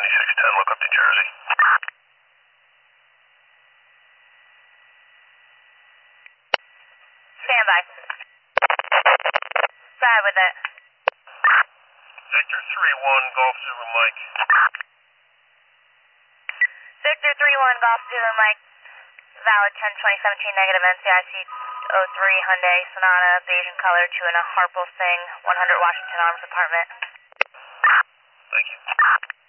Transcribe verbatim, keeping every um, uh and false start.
seventy-six ten, look up to Jersey. Stand by. Side with it. Victor three one, Golf Zulu Mike. Victor three one, Golf Zulu Mike. Valid ten twenty seventeen, negative N C I C oh three Hyundai Sonata, beige in color, two and a Harpel Singh, one hundred Washington Arms apartment. Thank you.